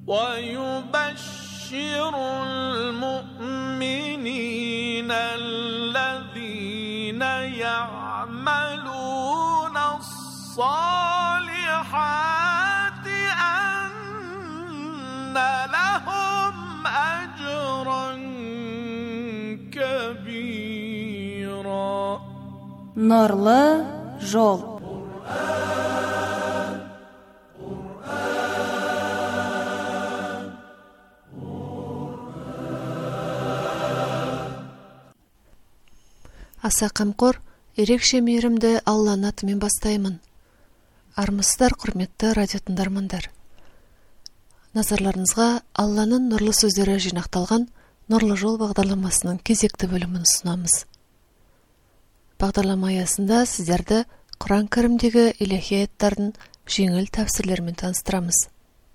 ويبشر المؤمنين الذين يعملون الصالحات أن لهم أجرا كبيرا. Нұрлы жол. Аса қамқор, ерекше мейірімді Алланың атымен бастаймын. Армысыздар, құрметті радио тыңдармандар. Назарларыңызға Алланың нұрлы сөздері жинақталған Нұрлы жол бағдарламасының кезекті бөлімін ұсынамыз. Бағдарлама аясында сіздерді Құран кәрімдегі илахи аяттардың жеңіл тәпсірлерімен таныстырамыз.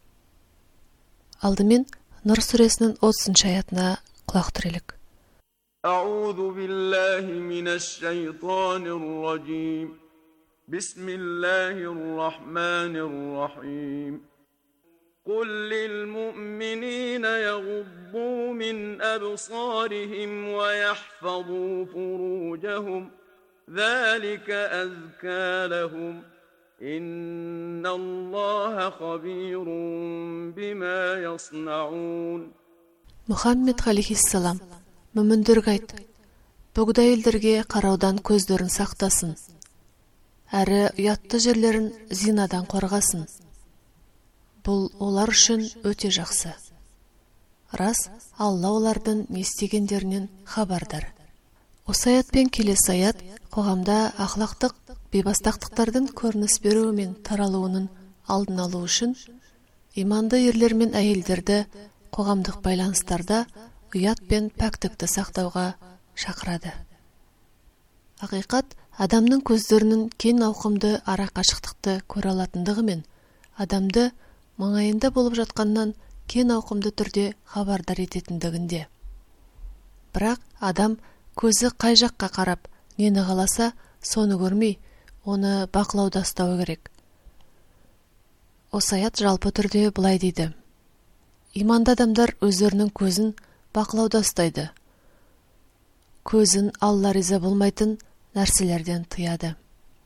Алдымен Нұр сүресінің 30 аятына құлақ түрелік. أعوذ بالله من الشيطان الرجيم بسم الله الرحمن الرحيم قل للمؤمنين يغضوا من أبصارهم ويحفظوا فروجهم ذلك أزكى لهم إن الله خبير بما يصنعون. Мұхаммед алейхиссалам мүміндерге айт, бөгде елдерге қараудан көздерін сақтасын, әрі ұятты жерлерін зинадан қорғасын. Бұл олар үшін өте жақсы. Рас, Алла олардың не істегендерінен хабардар. Осы аятпен келесі аят қоғамда ақлақтық, бейбастақтықтардың көрініс беруі мен таралуының алдын алу үшін иманды ерлер мен әйелдерді қоғамдық байланыстарда ұят пен пәктікті сақтауға шақырады. Ақиқат, адамның көздерінің кең ауқымды ара қашықтықты көре алатындығы мен адамды маңайында болып жатқаннан кең ауқымды түрде хабардар ететіндігінде. Бірақ адам көзі қай жаққа қарап, нені қаласа, соны көрмей, оны бақылауда ұстауы керек. Осы аят жалпы түрде былай дейді: иманды адамдар өздерінің көзін бақылауда ұстайды. Көзін Алла риза болмайтын нәрселерден тыяды.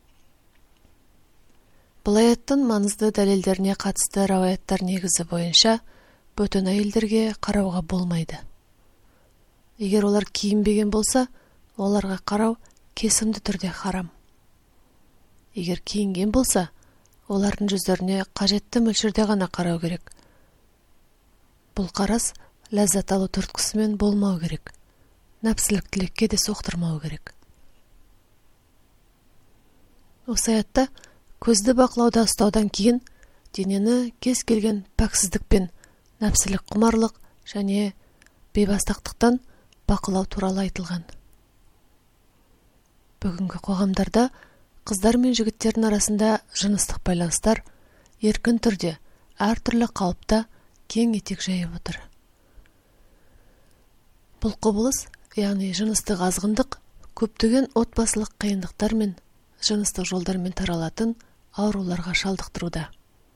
Бұл аяттың маңызды дәлелдеріне қатысты рауаяттар негізі бойынша бөтен әйелдерге қарауға болмайды. Егер олар киінбеген болса, оларға қарау кесімді түрде харам. Егер киінген болса, олардың жүздеріне қажетті мөлшерде ғана қарау керек. Бұл қарас ләззат алу түрткісімен болмау керек. Нәпсілік тілекке де соқтырмау керек. Осы аятта көзді бақылауда ұстаудан кейін денені кез келген пәксіздік пен нәпсілік құмарлық және бейбастақтықтан бақылау туралы айтылған. Бүгінгі қоғамдарда қыздар мен жігіттердің арасында жыныстық байланыстар еркін түрде, әртүрлі қалыпта кең етек жайып отыр. Бұл құбылыс, яғни жыныстық азғындық, көптеген отбасылық қиындықтар мен жыныстық жолдармен таралатын ауруларға шалдықтыруда.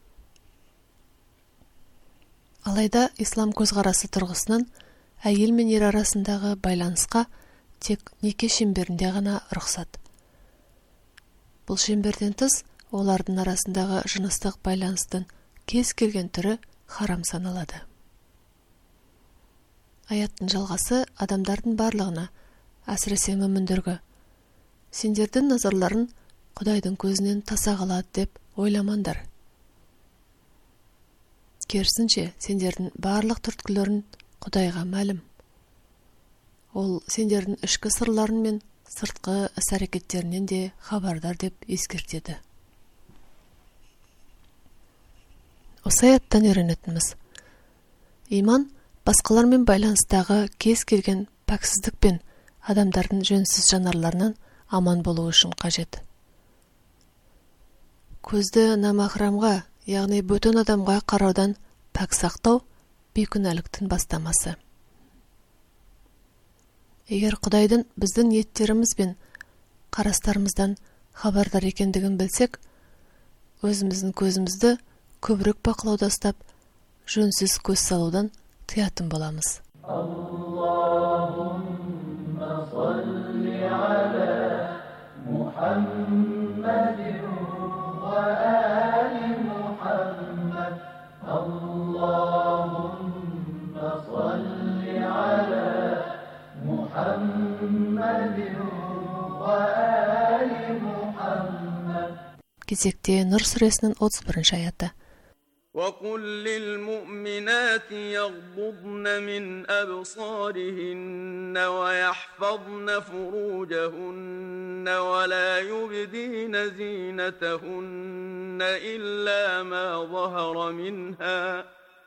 Алайда ислам көзқарасы тұрғысынан әйел мен ер арасындағы байланысқа тек неке шеңберінде ғана рұқсат. Бұл шеңберден тыс олардың арасындағы жыныстық байланыстың кез келген түрі харам саналады. Аяттың жалғасы адамдардың барлығына, әсіресе мүміндерге: сендердің назарларын Құдайдың көзінен таса қалады деп ойламаңдар. Керісінше, сендердің барлық түрткілерін Құдайға мәлім. Ол сендердің ішкі сырларын мен сыртқы іс-әрекеттерінен де хабардар деп ескертеді. Осы аяттан үйренетініміз: иман басқалармен байланыстағы кез келген пәксіздік пен адамдардың жөнсіз жанарларынан аман болу үшін қажет. Көзді намахрамға, яғни бөтен адамға қараудан пәк сақтау бейкүнәліктің бастамасы. Егер Құдайдың біздің ниеттеріміз бен қарастарымыздан хабардар екендігін білсек, өзіміздің көзімізді көбірек бақылауда ұстап, жөнсіз көз салудан тыятын боламыз. Allahumma salli ala Muhammadin wa ali Muhammad. Allahumma salli ala Muhammadin wa ali Muhammad. Кезекте Нұр сүресінің 31 аяты. وقل للمؤمنات يغضضن من أبصارهن ويحفظن فروجهن ولا يبدين زينتهن إلا ما ظهر منها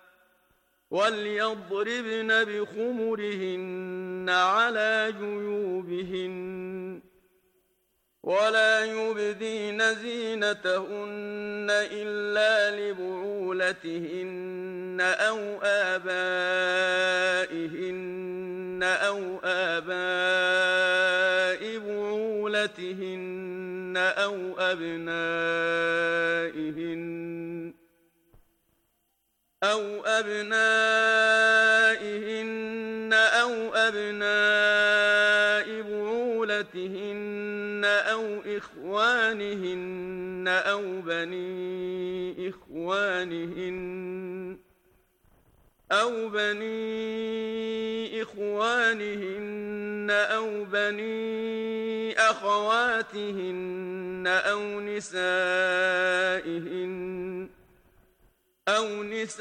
وليضربن بخمرهن على جيوبهن ولا يبدين زينتهن إلا لبعولتهن أو آبائهن أو آباء بعولتهن أو أبنائهن أو أبناء بعولتهن أو إخوانهن أو بني إخوانهن أو بني أخواتهن أو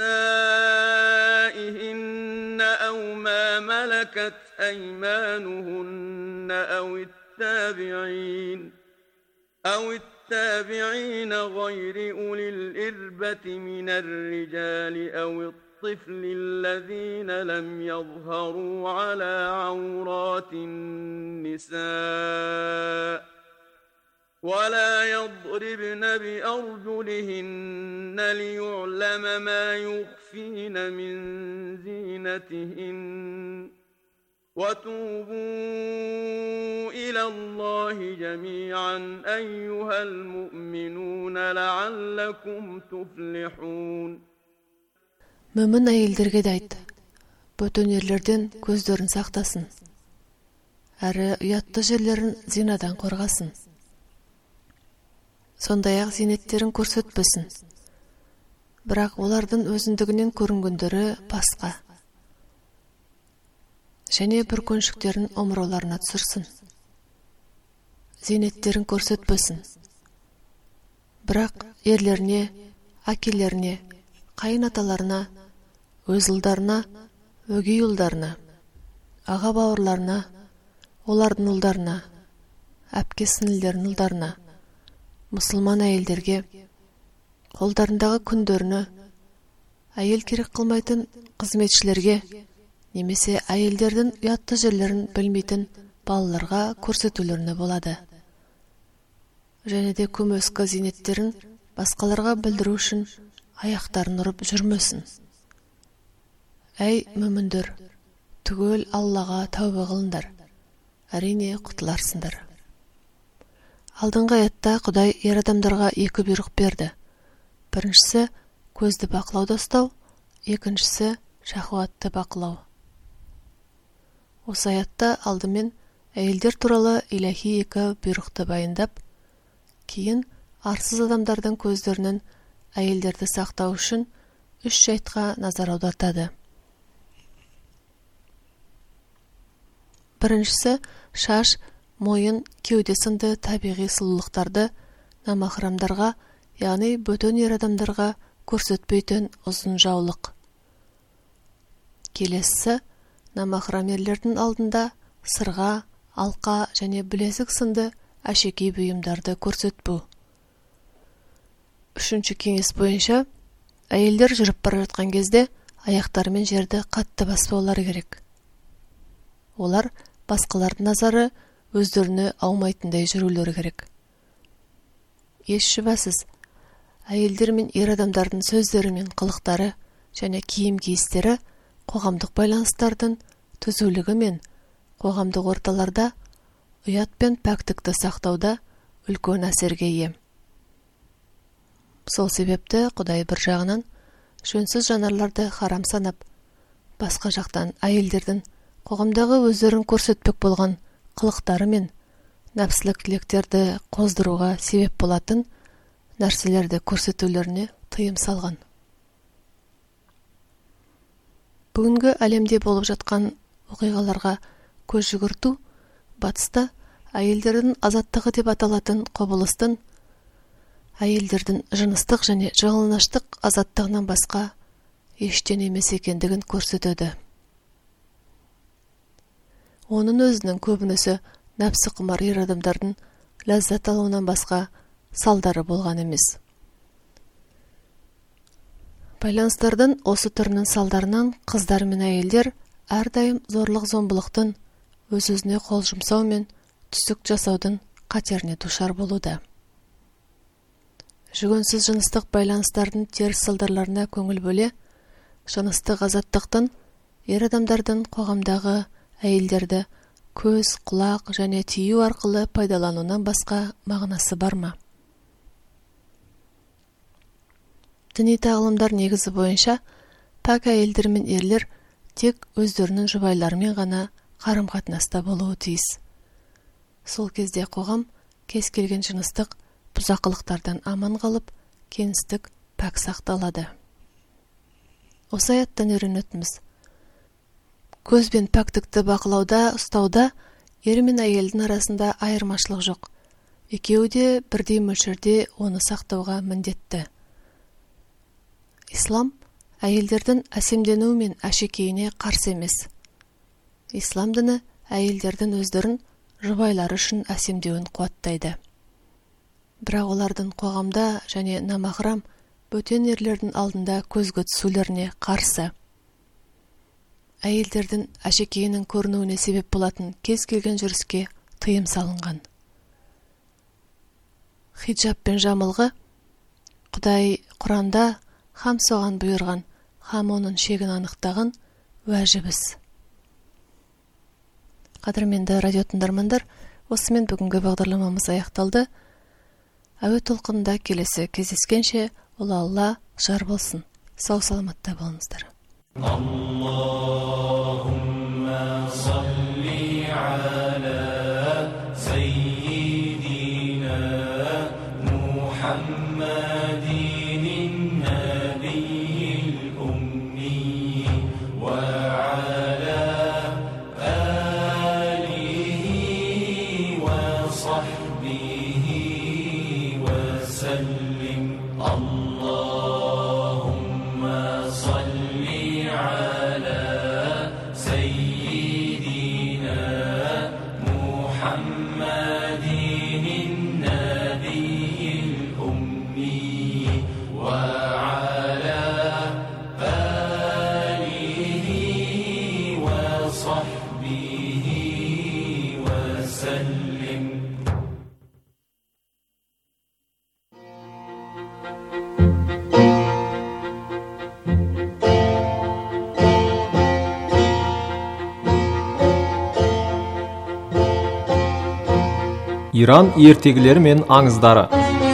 نسائهن أو ما ملكت أيمانهن أو التابعين غير أولي الإربة من الرجال أو الطفل الذين لم يظهروا على عورات النساء ولا يضربن بأرجلهن ليعلم ما يخفين من زينتهن وتوبوا إلى الله جميعا أيها المؤمنون لعلكم تفلحون. Мүмін әйелдерге де айт, бөтен ерлерден көздерін сақтасын, әрі ұятты жерлерін зинадан қорғасын. Сондай-ақ зинеттерін көрсетпесін, бірақ олардың өзіндігінен көрінгендері басқа. Және бүркеншіктерін омырауларына түсірсін. Зинеттерін көрсетпесін, бірақ ерлеріне, әкелеріне, қайын аталарына, өз ұлдарына, өгей ұлдарына, аға бауырларына, олардың ұлдарына, әпке сіңлілерінің ұлдарына, мұсылман әйелдерге, қолдарындағы күндеріне, әйел керек қылмайтын қызметшілерге, немесе әйелдердің ұятты жерлерін білмейтін балаларға көрсетулеріне болады. Және де көмескі зинеттерін басқаларға білдіру үшін аяқтарын ұрып жүрмесін. Әй мүміндер, түгел Аллаға тәубе қылыңдар, әрине құтыларсыңдар. Алдыңғы аятта Құдай ер адамдарға екі бұйрық берді. Біріншісі көзді бақылауда ұстау, екіншісі шахуатты бақылау. Осы аятта алдымен әйелдер туралы иләһи екі бұйрықты баяндап, кейін арсыз адамдардың көздерінен әйелдерді сақтау үшін үш жайтқа назар аудартады. Біріншісі шаш, мойын, кеуде сынды табиғи сұлулықтарды намахрамдарға, яғни бөтен ер адамдарға көрсетпейтін ұзын жаулық. Келесісі намахрам ерлердің алдында сырға, алқа және білезік сынды әшекей бұйымдарды көрсетпеу. Үшінші кеңес бойынша әйелдер жүріп бара жатқан кезде аяқтарымен жерді қатты баспаулары керек. Олар басқалардың назары өздеріне аумайтындай жүрулері керек. Еш шүбәсіз, әйелдер мен ер адамдардың сөздері мен қылықтары және киім киістері қоғамдық байланыстардың түзулігі мен қоғамдық орталарда ұят пен пәктікті сақтауда үлкен әсерге ие. Сол себепті Құдай бір жағынан жөнсіз жанарларды харам санап, басқа жақтан әйелдердің қоғамдағы өздерін көрсетпек болған қылықтары мен нәпсілік тілектерді қоздыруға себеп болатын нәрселерді көрсетулеріне тыйым салған. Бүгінгі әлемде болып жатқан оқиғаларға көз жүгірту батыста әйелдердің азаттығы деп аталатын құбылыстың әйелдердің жыныстық және жалаңаштық азаттығынан басқа ештеңе емес екендігін көрсетеді. Оның өзінің көбінесе нәпсі құмар ер адамдардың ләззат алуынан басқа салдары болған емес. Байланыстардың осы түрінің салдарынан қыздар мен әйелдер әрдайым зорлық-зомбылықтың, өз-өзіне қол жұмсау мен түсік жасаудың қатеріне душар болуда. Жүгенсіз жыныстық байланыстардың теріс салдарларына көңіл бөле, жыныстық азаттықтың ер адамдардың қоғамдағы әйелдерді көз, құлақ және тию арқылы пайдалануынан басқа мағынасы бар ма? Діни тағылымдар негізі бойынша пәк әйелдер мен ерлер тек өздерінің жұбайларымен ғана қарым-қатынаста болуы тиіс. Сол кезде қоғам кез келген жыныстық бұзақылықтардан аман қалып, кеңістік пәк сақталады. Осы аяттан үйренетініміз: көз бен пәктікті бақылауда, ұстауда ер мен әйелдің арасында айырмашылық жоқ. Екеуі де бірдей мөлшерде оны сақтауға міндетті. Ислам әйелдердің әсемденуі мен әшекейіне қарсы емес. Ислам діні әйелдердің өздерін жұбайлары үшін әсемдеуін қуаттайды. Бірақ олардың қоғамда және намахрам бөтен ерлердің алдында көзге түсулеріне қарсы. Әйелдердің әшекейінің көрінуіне себеп болатын кез келген жүріске тыйым салынған. Хиджаб пен жамылғы Құдай Құранда хам соған бұйырған, хам оның шегін анықтаған уәжіп іс. Қадірменді радио тыңдармандар, осымен бүгінгі бағдарламамыз аяқталды. Әуе толқынында келесі кездескенше Ұлы Алла жар болсын. Сау саламатта болыңыздар. Аллахумма салли аля саййидина Мухаммадин набийил умми ва аля алихи ва сахбихи ва саллим. Allahumma salli ala sayyidina Muhammadin nabiyil ummi wa ala alihi wa sahbihi wa sallim. Иран ертегілері мен аңыздары.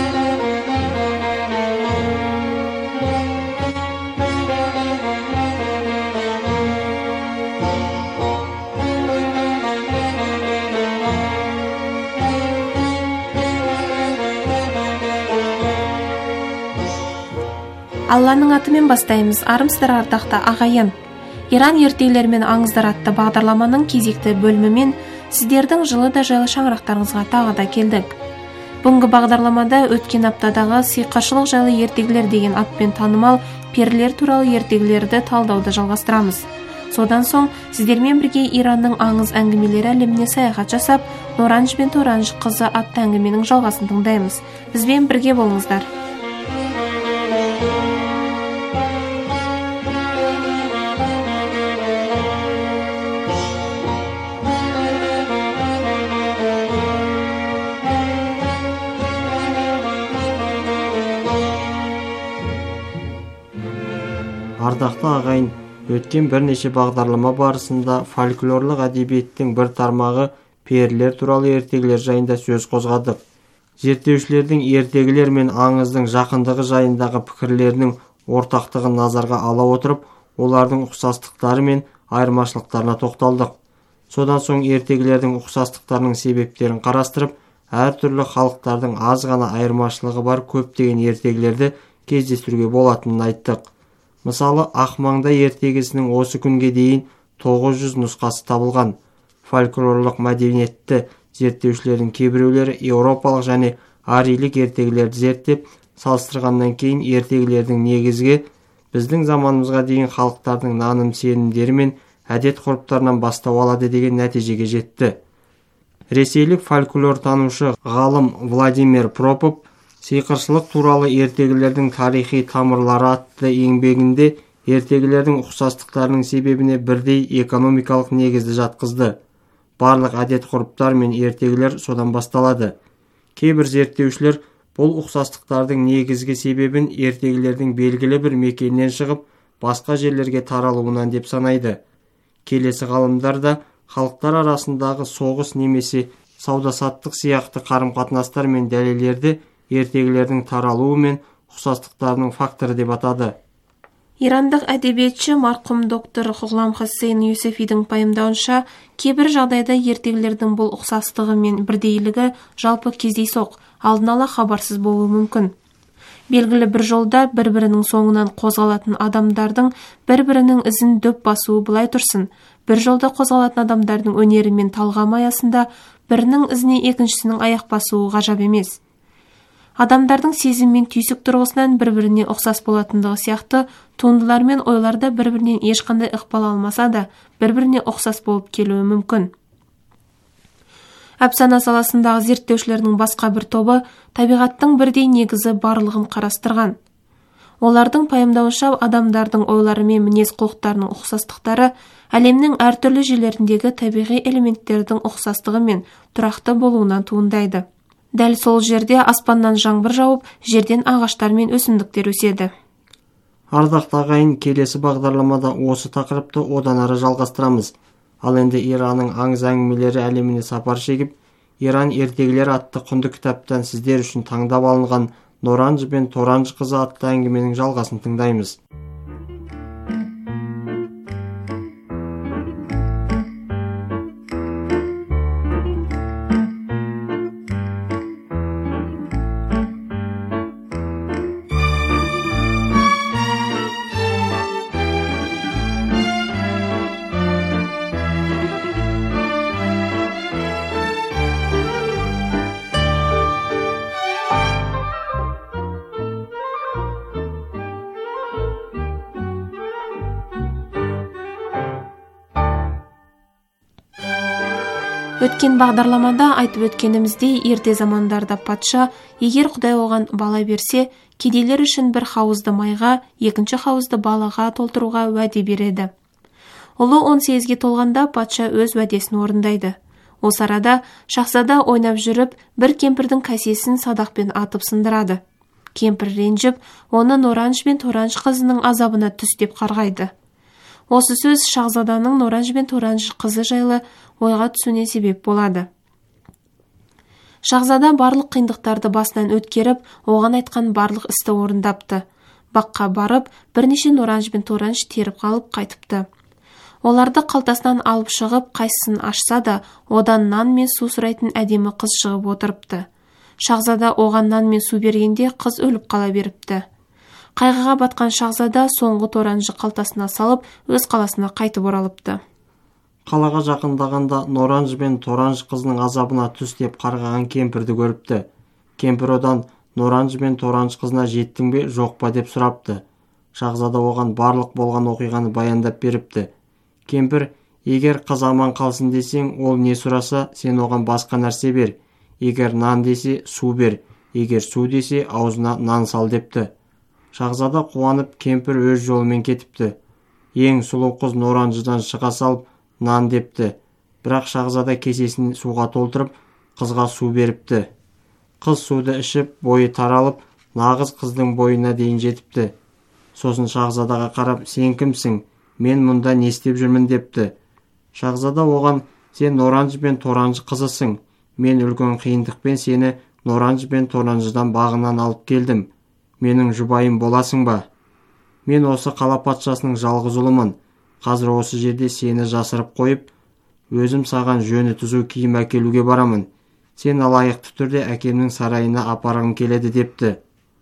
Алланың атымен бастаймыз. Армысыздар ардақты ағайын. Иран ертегілері мен аңыздар атты бағдарламаның кезекті бөлімімен сіздердің жылы да жайлы шаңырақтарыңызға тағы да келдік. Бүгінгі бағдарламада өткен аптадағы сиқыршылық жайлы ертегілер деген атпен танымал перілер туралы ертегілерді талдауды жалғастырамыз. Содан соң сіздермен бірге Иранның аңыз әңгімелері әлеміне саяхат жасап, Норанж бен Торанж қызы атты әңгіменің жалғасын тыңдаймыз. Бізбен бірге болыңыздар. Ардақты ағайын, өткен бірнеше бағдарлама барысында фольклорлық әдебиеттің бір тармағы перілер туралы ертегілер жайында сөз қозғадық. Зерттеушілердің ертегілер мен аңыздың жақындығы жайындағы пікірлерінің ортақтығын назарға ала отырып, олардың ұқсастықтары мен айырмашылықтарына тоқталдық. Содан соң ертегілердің ұқсастықтарының себептерін қарастырып, әртүрлі халықтардың аз ғана айырмашылығы бар көптеген ертегілерді кездестіруге болатынын айттық. Мысалы, Ақмаңдай ертегісінің осы күнге дейін 900 нұсқасы табылған. Фольклорлық мәдениетті зерттеушілердің кейбіреулері еуропалық және арийлік ертегілерді зерттеп, салыстырғаннан кейін ертегілердің негізгі біздің заманымызға дейін халықтардың наным-сенімдері мен әдет-ғұрыптарынан бастау алады деген нәтижеге жетті. Ресейлік фольклортанушы ғалым Владимир Пропов сиқыршылық туралы ертегілердің тарихи тамырлары атты еңбегінде ертегілердің ұқсастықтарының себебіне бірдей экономикалық негізді жатқызды. Барлық әдет-ғұрыптар мен ертегілер содан басталады. Кейбір зерттеушілер бұл ұқсастықтардың негізгі себебін ертегілердің белгілі бір мекеннен шығып, басқа жерлерге таралуынан деп санайды. Келесі ғалымдар да халықтар арасындағы соғыс немесе сауда-саттық сияқты қарым-қатынастар мен дәлелдерді ертегілердің таралуы мен ұқсастықтарының факторы деп атады. Ирандық әдебиетші марқұм доктор Ғұлам Хусейн Юсефидің пайымдауынша, кейбір жағдайда ертегілердің бұл ұқсастығы мен бірдейлігі жалпы кездейсоқ, алдын ала хабарсыз болуы мүмкін. Белгілі бір жолда бір-бірінің соңынан қозғалатын адамдардың бір-бірінің ізін дөп басуы былай тұрсын, бір жолда қозғалатын адамдардың өнері мен талғамы аясында бірінің ізіне екіншісінің аяқ басуы ғажап емес. Адамдардың сезім мен түйсік тұрғысынан бір-біріне ұқсас болатындығы сияқты, туындылар мен ойларда бір-бірінен ешқандай ықпал алмаса да, бір-біріне ұқсас болып келуі мүмкін. Әпсана саласындағы зерттеушілердің басқа бір тобы табиғаттың бірдей негізі барлығын қарастырған. Олардың пайымдауынша адамдардың ойлары мен мінез құлықтарының ұқсастықтары әлемнің әртүрлі жерлеріндегі табиғи элементтердің ұқсастығы мен тұрақты болуынан туындайды. Дәл сол жерде аспаннан жаңбыр жауып, жерден ағаштар мен өсімдіктер өседі. Ардақты ағайын, келесі бағдарламада осы тақырыпты одан ары жалғастырамыз. Ал енді Иранның аңыз әңгімелері әлеміне сапар шегіп, Иран ертегілері атты құнды кітаптан сіздер үшін таңдап алынған Норанжы бен Торанжы қызы атты әңгіменің жалғасын тыңдаймыз. Өткен бағдарламада айтып өткеніміздей, ерте замандарда патша, егер Құдай оған бала берсе, кедейлер үшін бір хауызды майға, екінші хауызды балаға толтыруға уәде береді. Ұлы 18-ге толғанда патша өз уәдесін орындайды. Осы арада шахзада ойнап жүріп, бір кемпірдің кәсесін садақпен атып сындырады. Кемпір ренжіп, оны Норанж бен Торанж қызының азабына түс деп қарғайды. Осы сөз шахзаданың Норанж бен Торанж қызы жайлы ойға түсуіне себеп болады. Шахзада барлық қиындықтарды басынан өткеріп, оған айтқан барлық істі орындапты. Баққа барып, бірнеше Норанж бен Торанж теріп қалып қайтыпты. Оларды қалтасынан алып шығып, қайсысын ашса да, одан нан мен су сұрайтын әдемі қыз шығып отырыпты. Шахзада оған нан мен су бергенде қыз өліп қала беріпті. Қайғыға батқан шахзада соңғы Торанжы қалтасына салып, өз қаласына қайтып оралыпты. Қалаға жақындағанда Норанж бен Торанж қызының азабына түс деп қарғаған кемпірді көріпті. Кемпір одан Норанж бен Торанж қызына жеттің бе, жоқ па деп сұрапты. Шахзада оған барлық болған оқиғаны баяндап беріпті. Кемпір, егер қыз аман қалсын десең, ол не сұраса, сен оған басқа нәрсе бер. Егер нан десе, су бер. Егер су десе, аузына нан сал депті. Шахзада қуанып, кемпір өз жолымен кетіпті. Ең сұлу қыз Норанжыдан шыға салып, нан депті. Бірақ шахзада кесесін суға толтырып, қызға су беріпті. Қыз суды ішіп, бойы таралып, нағыз қыздың бойына дейін жетіпті. Сосын шахзадаға қарап, сен кімсің? Мен мұнда не істеп жүрмін депті. Шахзада оған, сен Норанж бен Торанж қызысың. Мен үлкен қиындықпен сені Норанж бен Торанжыдан бағынан алып келдім. Менің жұбайым боласың ба? Мен осы қала патшасының жалғыз ұлымын. Қазір осы жерде сені жасырып қойып, өзім саған жөні түзу киім әкелуге барамын. Сен лайықты түрде әкемнің сарайына апарғым келеді депті.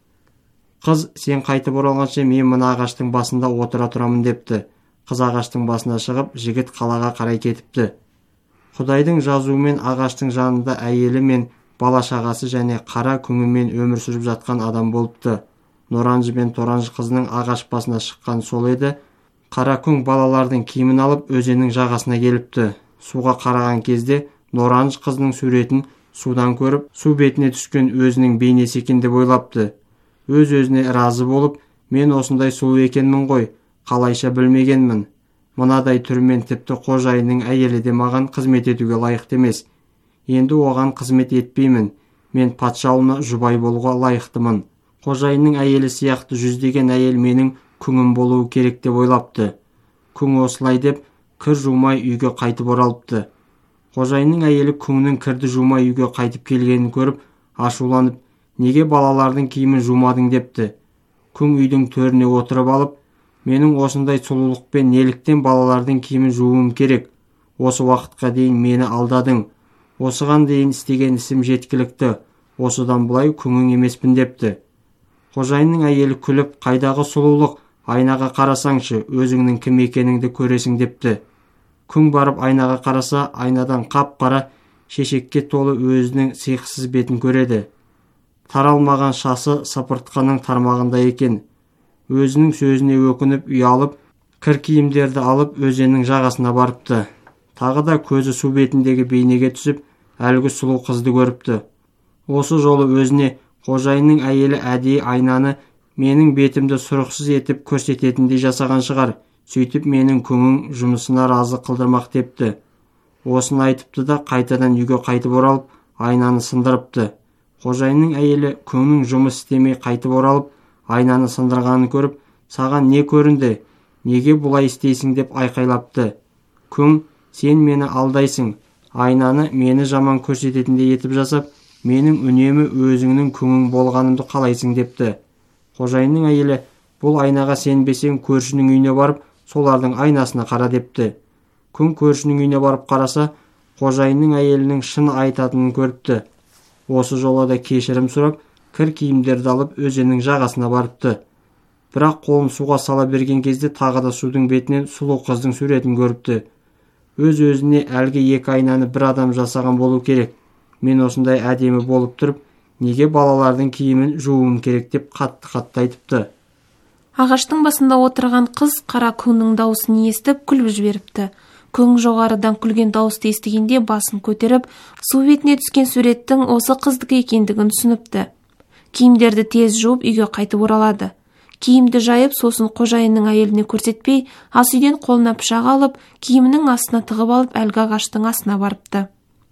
Қыз, сен қайтып оралғанша мен мына ағаштың басында отыра тұрамын депті. Қыз ағаштың басына шығып, жігіт қалаға қарай кетіпті. Құдайдың жазуымен ағаштың жанында әйелі мен бала шағасы және қара күңімен өмір сүріп жатқан адам болыпты. Норанжы мен Торанжы қызының ағаш басына шыққан сол еді. Қара күң балалардың киімін алып өзеннің жағасына келіпті. Суға қараған кезде Норанжы қызының суретін судан көріп, су бетіне түскен өзінің бейнесі екен деп ойлапты. Өз-өзіне разы болып, мен осындай сұлу екенмін ғой, қалайша білмегенмін. Мынадай түрмен тіпті қожайынның әйелі де маған қызмет етуге лайықты емес. Енді оған қызмет етпеймін. Мен патша ұлына жұбай болуға лайықтымын. Қожайынның әйелі сияқты жүздеген әйел менің күңім болуы керек деп ойлапты. Күң осылай деп кір жумай үйге қайтып оралыпты. Қожайынның әйелі күңнің кірді жумай үйге қайтып келгенін көріп, ашуланып, неге балалардың киімін жумадың депті. Күң үйдің төріне отырып алып, менің осындай сұлулықпен неліктен балалардың киімін жууым керек? Осы уақытқа дейін мені алдадың. Осыған дейін істеген ісім жеткілікті. Осыдан бұлай күңің емеспін депті. Қожайынның әйелі күліп, қайдағы сұлулық, айнаға қарасаңшы, өзіңнің кім екеніңді көресің депті. Күң барып айнаға қараса, айнадан қап-қара шешекке толы өзінің сиықсыз бетін көреді. Таралмаған шасы сыпыртқаның тармағында екен. Өзінің сөзіне өкініп, ұялып, кір киімдерді алып өзеннің жағасына барыпты. Тағы да көзі су бетіндегі бейнеге түсіп, әлгі сұлу қызды көріпті. Осы жолы өзіне қожайынның әйелі әдейі айнаны менің бетімді сұрықсыз етіп көрсететіндей жасаған шығар. Сөйтіп менің күңім жұмысына разы қылдырмақ депті. Осыны айтыпты да қайтадан үйге қайтып оралып, айнаны сындырыпты. Қожайынның әйелі күңнің жұмыс істемей қайтып оралып, айнаны сындырғанын көріп, саған не көрінді? Неге бұлай істейсің деп айқайлапты. Күң, сен мені алдайсың. Айнаны мені жаман көрсететіндей етіп жасап, менің үнемі өзіңнің күңің болғанымды қалайсың депті. Қожайынның әйелі, бұл айнаға сенбесең көршінің үйіне барып, солардың айнасына қара депті. Күң көршінің үйіне барып қараса, қожайынның әйелінің шын айтатынын көріпті. Осы жолы да кешірім сұрап, кір киімдерді алып өзеннің жағасына барыпты. Бірақ қолын суға сала берген кезде тағы да судың бетінен сұлу қыздың суретін көріпті. Өз-өзіне әлгі екі айнаны бір адам жасаған болу керек. Мен осындай әдемі болып тұрып, неге балалардың киімін жууым керек деп қатты айтыпты. Ағаштың басында отырған қыз қара күңнің дауысын естіп күліп жіберіпті. Күң жоғарыдан күлген дауысты естігенде басын көтеріп, су бетіне түскен суреттің осы қыздікі екендігін түсініпті. Киімдерді тез жуып үйге қайтып оралады. Киімді жайып, сосын қожайынның әйеліне көрсетпей, ас үйден қолына пышақ алып, киімінің астына тығып алып, әлгі ағаштың астына барыпты.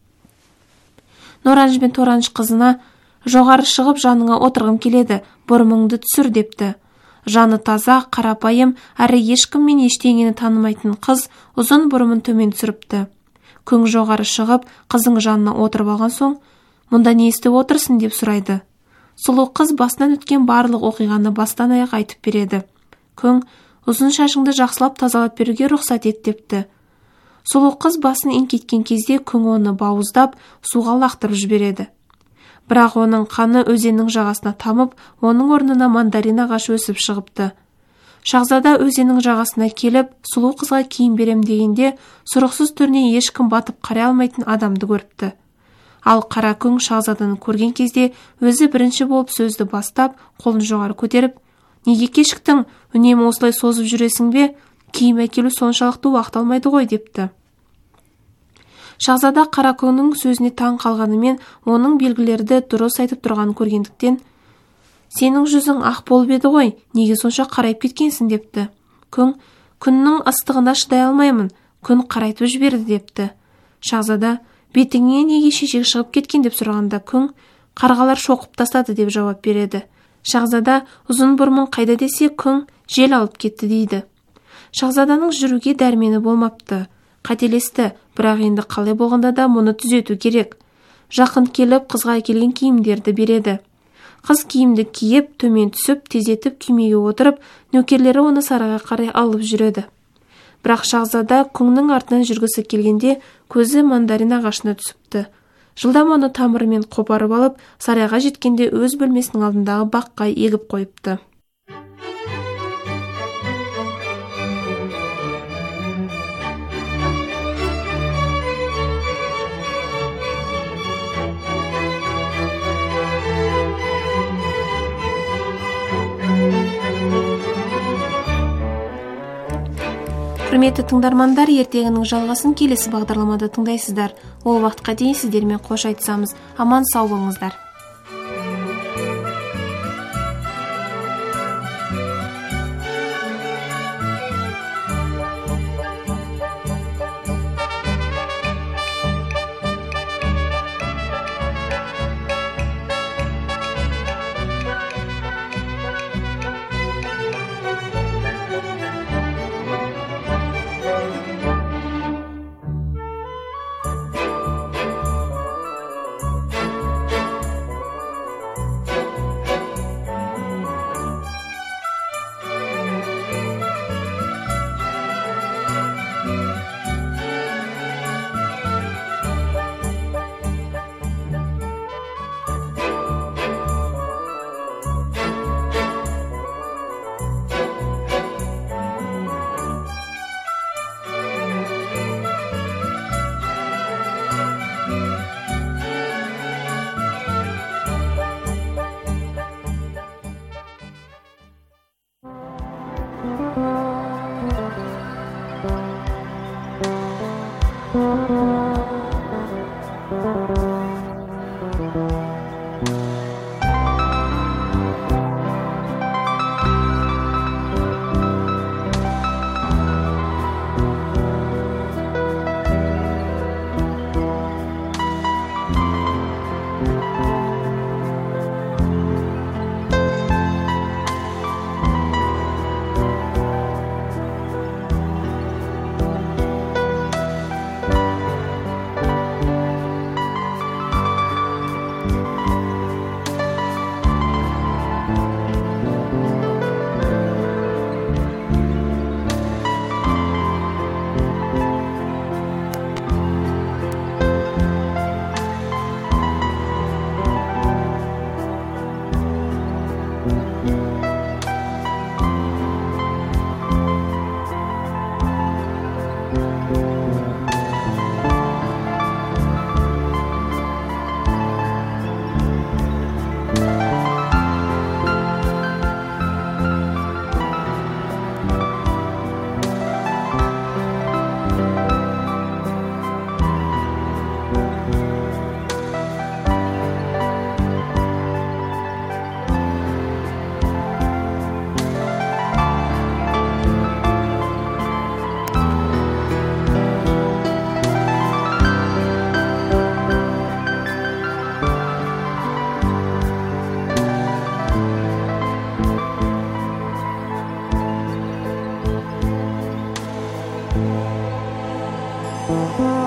Норанжы мен Торанжы қызына, жоғары шығып жаныңа отырғым келеді, бұрымыңды түсір депті. Жаны таза, қарапайым, әрі ешкім мен ештеңені танымайтын қыз ұзын бұрымын төмен түсіріпті. Күң жоғары шығып, қыздың жанына отырып алған соң, мұнда не істеп отырсың деп сұрайды. Сұлу қыз басынан өткен барлық оқиғаны бастан аяқ айтып береді. Күң, ұзын шашыңды жақсылап тазалап беруге рұқсат ет депті. Сұлу қыз басын еңкейткен кезде күң оны бауыздап, суға лақтырып жібереді. Бірақ оның қаны өзеннің жағасына тамып, оның орнына мандарин ағашы өсіп шығыпты. Шахзада өзеннің жағасына келіп, сұлу қызға киім берем дегенде, сұрықсыз түріне ешкім батып қарай алмайтын адамды көріпті. Ал қара күң шахзаданы көрген кезде өзі бірінші болып сөзді бастап, қолын жоғары көтеріп, неге кешіктің, үнемі осылай созып жүресің бе? Киім әкелу соншалықты уақыт алмайды ғой депті. Шахзада қара күңнің сөзіне таң қалғанымен, оның белгілерді дұрыс айтып тұрғанын көргендіктен, сенің жүзің ақ болып еді ғой, неге сонша қарайып кеткенсің депті. Күң, күннің ыстығына шыдай алмаймын, күн қарайтып жіберді депті. Шахзада, бетіңе неге шешек шығып кеткен деп сұрағанда, күң, қарғалар шоқып тастады деп жауап береді. Шахзада, ұзын бұрымың қайда десе, күң, жел алып кетті дейді. Шахзаданың жүруге дәрмені болмапты. Қателесті, бірақ енді қалай болғанда да мұны түзету керек. Жақын келіп, қызға әкелген киімдерді береді. Қыз киімді киіп, төмен түсіп, тездетіп күймеге отырып, нөкерлері оны сарайға қарай алып жүреді. Бірақ шахзада күңнің артынан жүргісі келгенде көзі мандарин ағашына түсіпті. Жылдам оны тамырымен қопарып алып, сарайға жеткенде өз бөлмесінің алдындағы баққа егіп қойыпты. Құрметті тыңдармандар, ертегінің жалғасын келесі бағдарламада тыңдайсыздар. Ол уақытқа дейін сіздермен қош айтсамыз. Аман сау болыңыздар. Thank you.